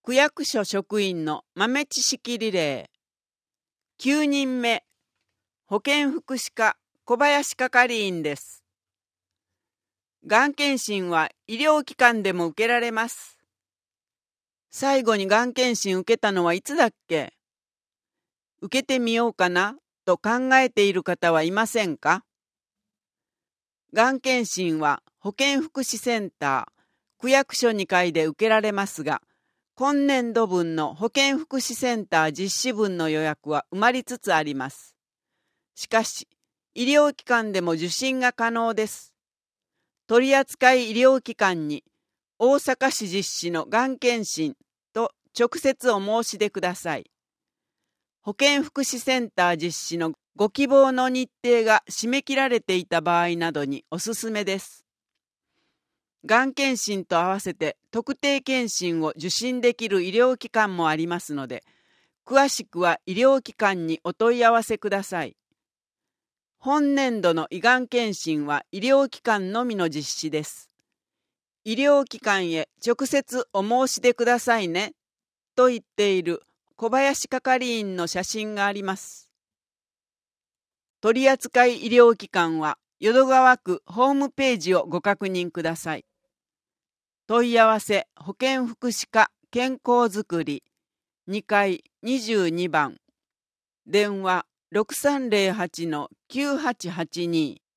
区役所職員の豆知識リレー。9人目、保健福祉課小林係員です。がん検診は医療機関でも受けられます。最後にがん検診受けたのはいつだっけ？受けてみようかなと考えている方はいませんか？がん検診は保健福祉センター、区役所2階で受けられますが、今年度分の保健福祉センター実施分の予約は埋まりつつあります。しかし、医療機関でも受診が可能です。取扱医療機関に大阪市実施のがん検診と直接お申し出ください。保健福祉センター実施のご希望の日程が締め切られていた場合などにおすすめです。がん検診と合わせて特定検診を受診できる医療機関もありますので、詳しくは医療機関にお問い合わせください。本年度の胃がん検診は医療機関のみの実施です。医療機関へ直接お申し出くださいね、と言っている小林係員の写真があります。取扱医療機関は淀川区ホームページをご確認ください。問い合わせ保健福祉課健康づくり2階22番電話 6308-9882